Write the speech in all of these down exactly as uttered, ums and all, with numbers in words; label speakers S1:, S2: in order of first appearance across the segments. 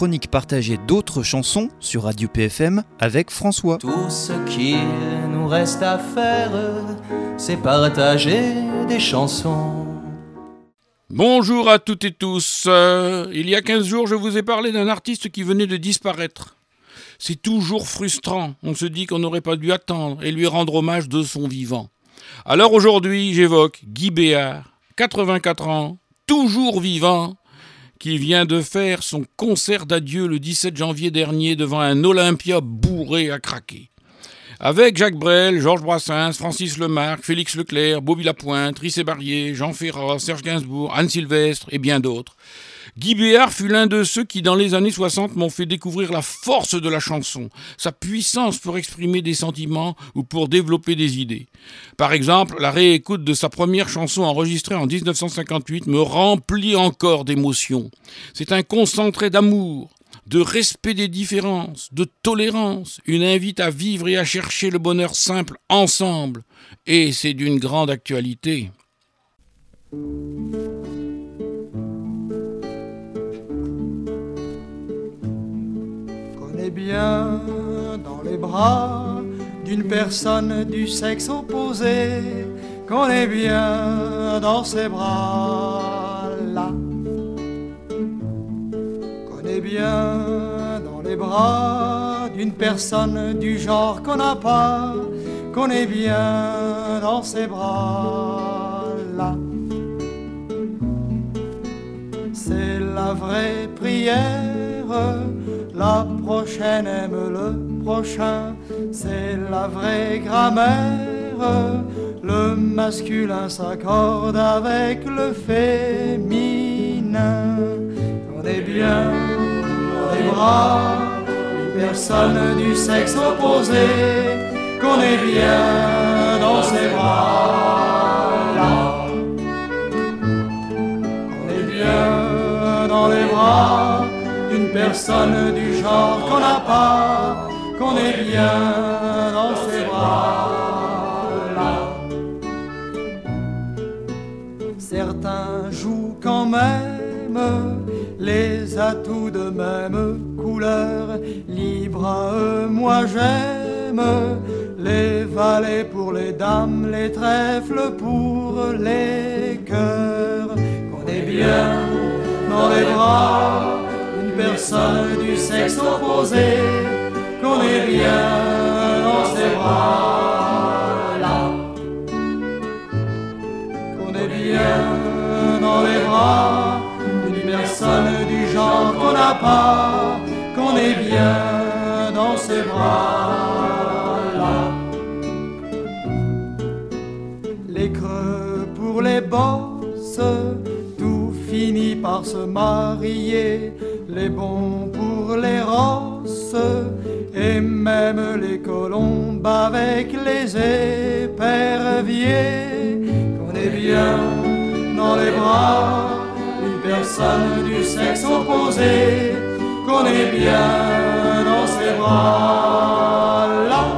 S1: chronique partagée d'autres chansons sur Radio P F M avec François.
S2: Tout ce qu'il nous reste à faire, c'est partager des chansons.
S3: Bonjour à toutes et tous. Euh, il y a quinze jours, je vous ai parlé d'un artiste qui venait de disparaître. C'est toujours frustrant. On se dit qu'on n'aurait pas dû attendre et lui rendre hommage de son vivant. Alors aujourd'hui, j'évoque Guy Béart, quatre-vingt-quatre ans, toujours vivant, qui vient de faire son concert d'adieu le dix-sept janvier dernier devant un Olympia bourré à craquer. Avec Jacques Brel, Georges Brassens, Francis Lemarque, Félix Leclerc, Bobby Lapointe, Rissé Barrier, Jean Ferrat, Serge Gainsbourg, Anne Sylvestre et bien d'autres. Guy Béart fut l'un de ceux qui, dans les années soixante, m'ont fait découvrir la force de la chanson, sa puissance pour exprimer des sentiments ou pour développer des idées. Par exemple, la réécoute de sa première chanson enregistrée en dix-neuf cent cinquante-huit me remplit encore d'émotions. C'est un concentré d'amour, de respect des différences, de tolérance, une invite à vivre et à chercher le bonheur simple ensemble. Et c'est d'une grande actualité.
S4: Qu'on est bien dans les bras d'une personne du sexe opposé, qu'on est bien dans ses bras là. Qu'on est bien dans les bras d'une personne du genre qu'on n'a pas, qu'on est bien dans ses bras là. C'est la vraie prière, la prochaine aime le prochain, c'est la vraie grammaire, le masculin s'accorde avec le féminin. On est bien dans les bras d'une personne du sexe opposé, qu'on est bien dans ses bras là. On est bien dans les bras d'une personne du genre qu'on n'a pas, qu'on est bien dans ses bras là. Certains jouent quand même les atouts de même couleur, libre à eux, moi j'aime les valets pour les dames, les trèfles pour les cœurs. Qu'on est bien dans les bras d'une personne du sexe opposé, qu'on est bien dans ses bras là. Qu'on est bien dans les bras d'une personne du genre qu'on n'a pas, qu'on est bien dans ses bras là. Les creux pour les bosses, tout finit par se marier, les bons pour les rosses, et même les colombes avec les éperviers. Qu'on est bien dans les bras d'une personne du sexe opposé, qu'on est bien dans ses bras là.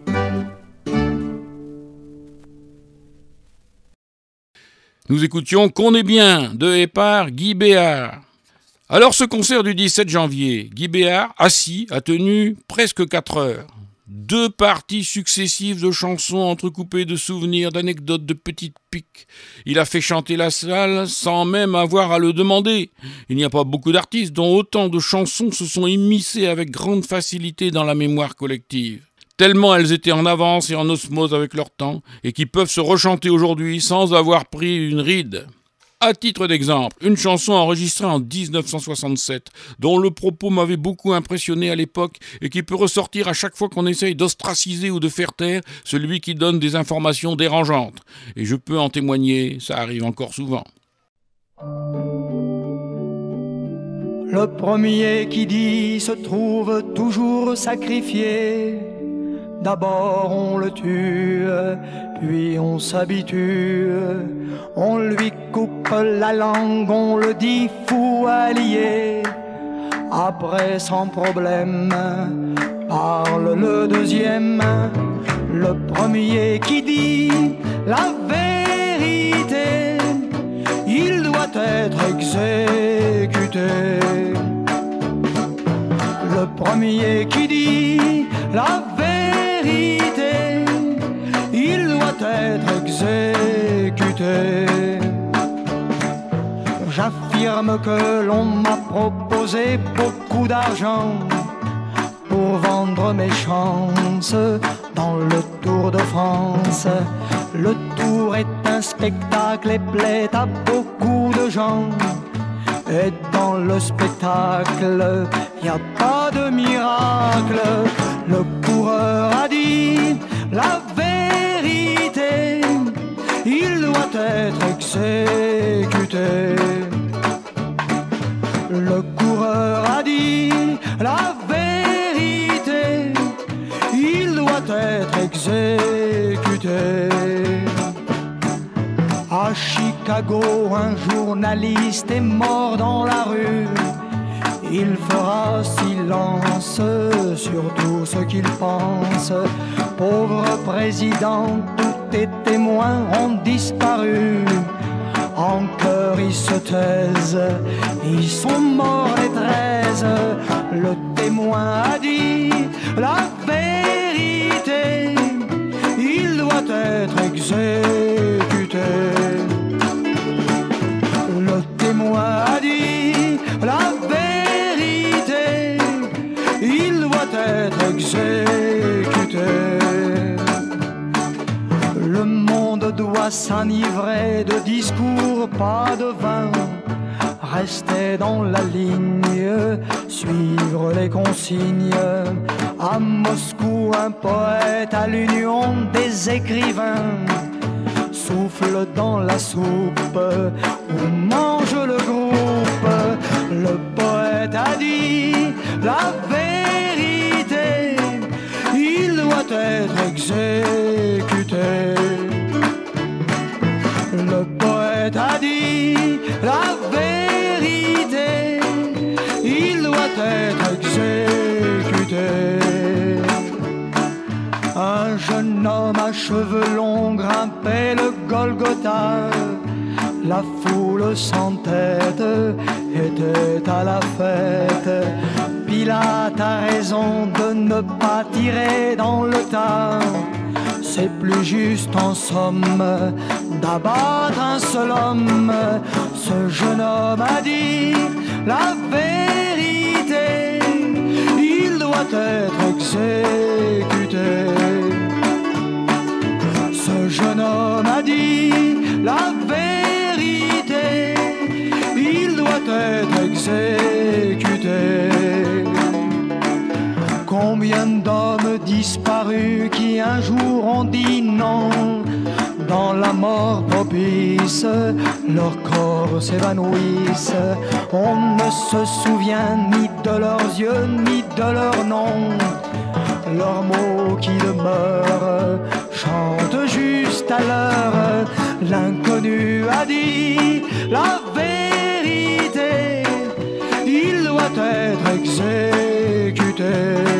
S3: Nous écoutions Qu'on est bien de et par Guy Béart. Alors ce concert du dix-sept janvier, Guy Béart, assis, a tenu presque quatre heures. Deux parties successives de chansons entrecoupées de souvenirs, d'anecdotes, de petites piques. Il a fait chanter la salle sans même avoir à le demander. Il n'y a pas beaucoup d'artistes dont autant de chansons se sont immiscées avec grande facilité dans la mémoire collective. Tellement elles étaient en avance et en osmose avec leur temps, et qui peuvent se rechanter aujourd'hui sans avoir pris une ride. À titre d'exemple, une chanson enregistrée en dix-neuf cent soixante-sept, dont le propos m'avait beaucoup impressionné à l'époque et qui peut ressortir à chaque fois qu'on essaye d'ostraciser ou de faire taire celui qui donne des informations dérangeantes. Et je peux en témoigner, ça arrive encore souvent.
S4: Le premier qui dit se trouve toujours sacrifié. D'abord on le tue, puis on s'habitue. On lui coupe la langue, on le dit fou allié. Après sans problème, parle le deuxième. Le premier qui dit la vérité, il doit être exécuté. le premier qui dit la vérité, il doit être exécuté. J'affirme que l'on m'a proposé beaucoup d'argent pour vendre mes chances dans le Tour de France. Le Tour est un spectacle et plaît à beaucoup de gens. Et dans le spectacle, y a pas de miracle. Le coureur a dit la vérité, il doit être exécuté. Le coureur a dit la vérité, il doit être exécuté. À Chicago, un journaliste est mort dans la rue. Il fera silence sur tout ce qu'il pense. Pauvre président, tous tes témoins ont disparu. En chœur ils se taisent, ils sont morts les treize. Le témoin a dit la vérité, il doit être exécuté. Le témoin a dit la vérité, il doit être exécuté. Le monde doit s'enivrer de discours, pas de vin. Rester dans la ligne, suivre les consignes. À Moscou, un poète à l'union des écrivains souffle dans la soupe où mange le groupe. Le poète a dit la vérité, il doit être exécuté. Le poète a dit la vérité, il doit être exécuté. Un jeune homme à cheveux longs grimpait le Golgotha. La foule sans tête était à la fête. Pilate a raison de ne pas tirer dans le tas. C'est plus juste en somme d'abattre un seul homme. Ce jeune homme a dit la vérité, il doit être exécuté. Ce jeune homme a dit la vérité, il doit être exécuté. Combien d'hommes disparus qui un jour ont dit non, dans la mort propice, leurs corps s'évanouissent. On ne se souvient ni de leurs yeux ni de leurs noms. Leurs mots qui demeurent chantent juste à l'heure. L'inconnu a dit la vérité, il doit être exécuté.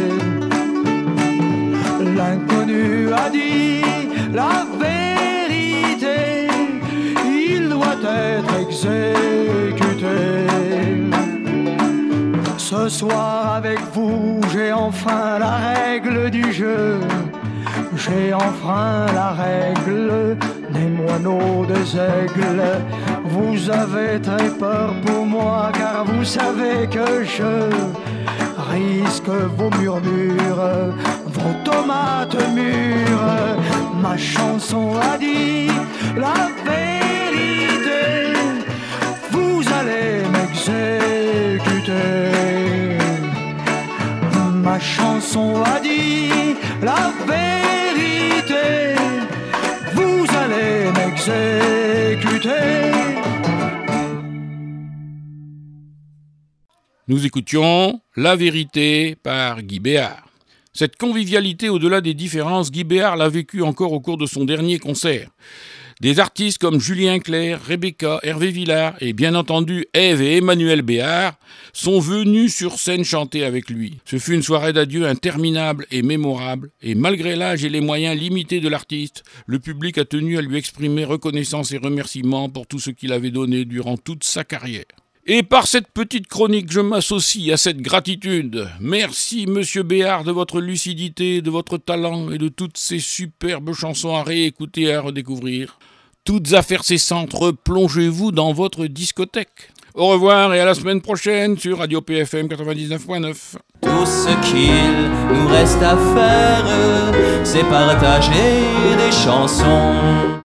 S4: L'inconnu a dit la vérité, il doit être exécuté. Ce soir avec vous, j'ai enfreint la règle du jeu. J'ai enfreint la règle des moineaux, des aigles. Vous avez très peur pour moi, car vous savez que je risque vos murmures, vos tomates mûres. Ma chanson a dit la vérité, vous allez m'exécuter. Ma chanson a dit la vérité, vous allez m'exécuter.
S3: Nous écoutions La vérité par Guy Béard. Cette convivialité au-delà des différences, Guy Béard l'a vécue encore au cours de son dernier concert. Des artistes comme Julien Clerc, Rebecca, Hervé Villard et bien entendu Ève et Emmanuel Béard sont venus sur scène chanter avec lui. Ce fut une soirée d'adieu interminable et mémorable, et malgré l'âge et les moyens limités de l'artiste, le public a tenu à lui exprimer reconnaissance et remerciements pour tout ce qu'il avait donné durant toute sa carrière. Et par cette petite chronique, je m'associe à cette gratitude. Merci Monsieur Béard de votre lucidité, de votre talent et de toutes ces superbes chansons à réécouter et à redécouvrir. Toutes affaires cessantes, replongez-vous dans votre discothèque. Au revoir et à la semaine prochaine sur Radio P F M quatre-vingt-dix-neuf point neuf.
S2: Tout ce qu'il nous reste à faire, c'est partager des chansons.